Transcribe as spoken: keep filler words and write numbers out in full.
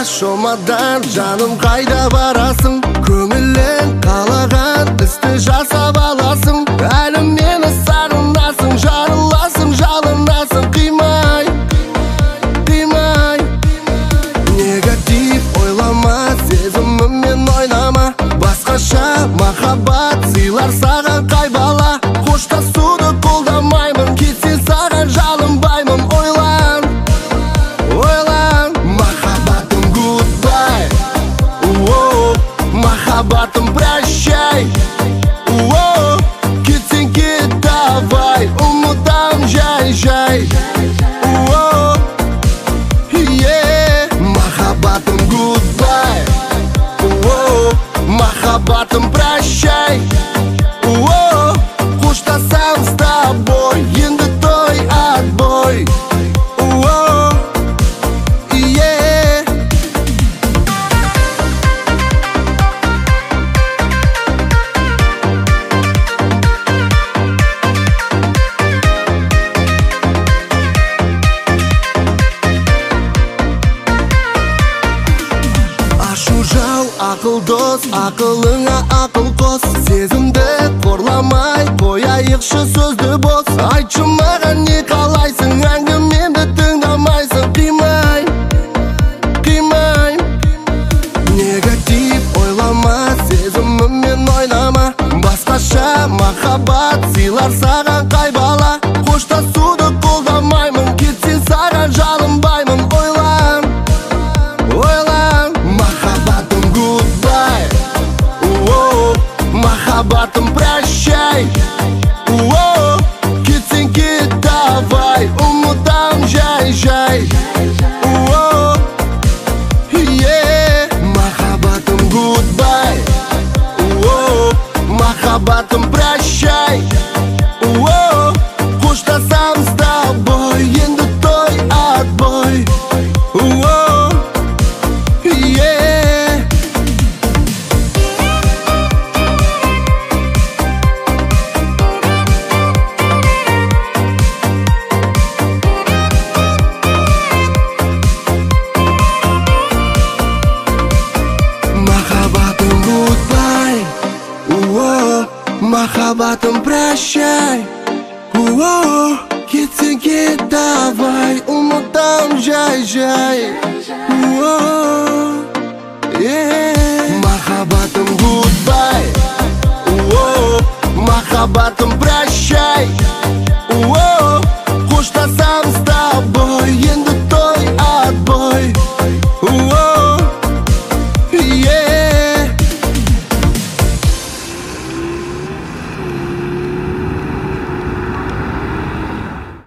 Шомадан жаным қайда барасың? Көңілің қалаған істі жасап аласың. Әлі мені сағынасың, жарыласың, жалынасың. Қимай, қимай. Негатив ойлама, сезіміммен ойнама. Басқаша махаббат сыйлар саған қай бала. Қоштасуды қолдамаймын, кетсе саған жалынбаймын. Ойлан, ойлан. Махаббатым goodbye, оу, махаббатым прощай, оу, кетсең кет давай, ұмытам жай жай, оу, yeah. Махаббатым goodbye, оу, махаббатым прощай, оу, қоштасам с тобой, енді той отбой, оу, yeah. Ашу жау, ақыл дос, ақылыңа ақыл қос. Сезімді қорламай, қояйықшы сөзді бос. Айтшы маған не қалайсың, әңгімемді тыңдамайсың. Қимай, қимай. Негатив ойлама, сезіміммен ойнама. Басқаша махаббат сыйлар саған қай бала. Қоштасуды қолдамаймын, кетсе саған жалынбаймын. Ойлан, ойлан. Махаббатым goodbye, оу, махаббатым прощай, оу, кетсең кет давай, ұмытам жай жай, оу, yeah. Махаббатым goodbye, оу, махаббатым прощай, оу, қоштасам с тобой, енді той отбой, оу, yeah. Махаббатым goodbye, оу, махаббатым прощай, оу, кетсең кет давай, ұмытам жай жай, оу, yeah. Махаббатым goodbye, оу, махаббатым